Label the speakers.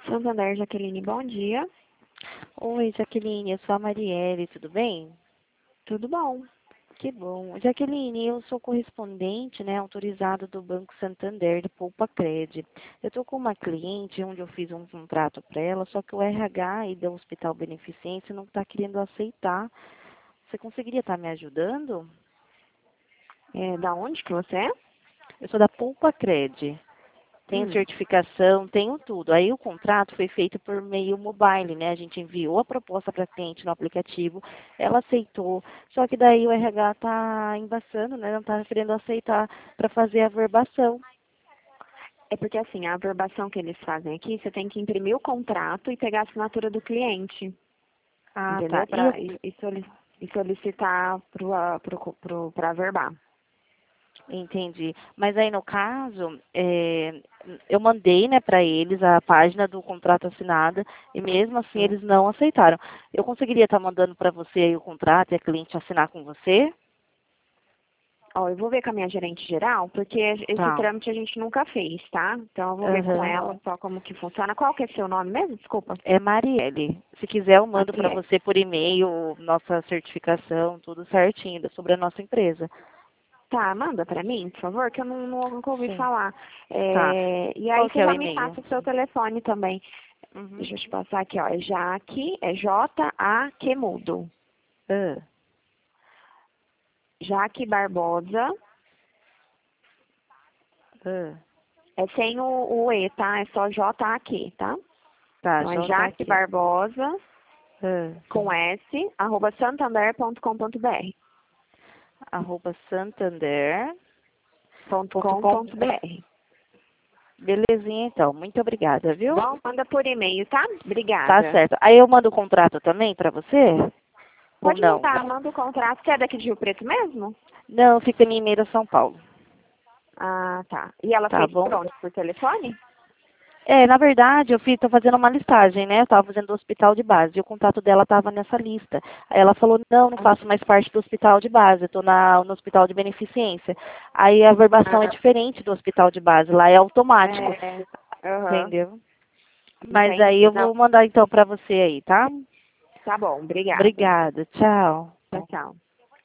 Speaker 1: Santander, Jaqueline, bom dia.
Speaker 2: Oi, Jaqueline, eu sou a Marielle, tudo bem?
Speaker 1: Tudo bom?
Speaker 2: Que bom. Jaqueline, eu sou correspondente, né, autorizado do Banco Santander, do Poupa Cred. Eu estou com uma cliente onde eu fiz um contrato para ela, só que o RH e do Hospital Beneficência não está querendo aceitar. Você conseguiria estar me ajudando?
Speaker 1: Da onde que você é?
Speaker 2: Eu sou da Poupa Cred. Tenho
Speaker 1: Hum.
Speaker 2: certificação, tenho tudo. Aí o contrato foi feito por meio mobile, né? A gente enviou a proposta para a cliente no aplicativo, ela aceitou, só que daí o RH está embaçando, né? Não está querendo aceitar para fazer a verbação.
Speaker 1: É porque assim, a averbação que eles fazem aqui, você tem que imprimir o contrato e pegar a assinatura do cliente,
Speaker 2: Ah, tá.
Speaker 1: entendeu? E solicitar para averbar.
Speaker 2: Entendi. Mas aí no caso, eu mandei, né, para eles a página do contrato assinada e mesmo assim eles não aceitaram. Eu conseguiria estar mandando para você aí o contrato e a cliente assinar com você?
Speaker 1: Ó, eu vou ver com a minha gerente geral, porque esse
Speaker 2: Tá.
Speaker 1: trâmite a gente nunca fez, tá? Então eu vou ver com
Speaker 2: Aham.
Speaker 1: ela só como que funciona. Qual que é seu nome mesmo? Desculpa.
Speaker 2: É Marielle. Se quiser, eu mando para
Speaker 1: Maciel.
Speaker 2: você por e-mail nossa certificação, tudo certinho sobre a nossa empresa.
Speaker 1: Tá, manda pra mim, por favor, que eu nunca ouvi
Speaker 2: Sim.
Speaker 1: falar.
Speaker 2: Tá.
Speaker 1: E aí
Speaker 2: Qual que
Speaker 1: você
Speaker 2: é o
Speaker 1: já me
Speaker 2: e-mail?
Speaker 1: passa o seu telefone também.
Speaker 2: Uhum.
Speaker 1: Deixa eu te passar aqui, ó. É Jaque, é J-A-Q mudo.
Speaker 2: Ah,
Speaker 1: Jaque Barbosa.
Speaker 2: ah.
Speaker 1: É sem o E, tá? É só J-A-Q, tá?
Speaker 2: Tá,
Speaker 1: Então é
Speaker 2: J
Speaker 1: Jaque
Speaker 2: aqui.
Speaker 1: Barbosa,
Speaker 2: Ah.
Speaker 1: com S, @ santander.com.br.
Speaker 2: @santander.com.br.
Speaker 1: .com.br.
Speaker 2: Belezinha, então. Muito obrigada, viu?
Speaker 1: Bom, manda por e-mail, tá?
Speaker 2: Tá
Speaker 1: Obrigada.
Speaker 2: certo. Aí eu mando o contrato também para você? Ou
Speaker 1: Pode
Speaker 2: não?
Speaker 1: mandar, manda o contrato. Você é daqui de Rio Preto mesmo?
Speaker 2: Não, fica em Limeira, São Paulo.
Speaker 1: Ah, tá. E ela
Speaker 2: Tá
Speaker 1: fez por
Speaker 2: bom?
Speaker 1: onde? Por telefone?
Speaker 2: Na verdade, tô fazendo uma listagem, né? Eu tava fazendo do hospital de base e o contato dela tava nessa lista. Aí ela falou, não
Speaker 1: Ah,
Speaker 2: faço mais parte do hospital de base, eu tô no hospital de beneficência. Aí a verbação é
Speaker 1: ah,
Speaker 2: diferente do hospital de base, lá é automático,
Speaker 1: aham,
Speaker 2: entendeu? Mas aí
Speaker 1: entendi.
Speaker 2: eu
Speaker 1: Não,
Speaker 2: vou mandar então pra você aí, tá?
Speaker 1: tá bom, obrigada.
Speaker 2: Obrigada, tchau.
Speaker 1: Tchau, tchau.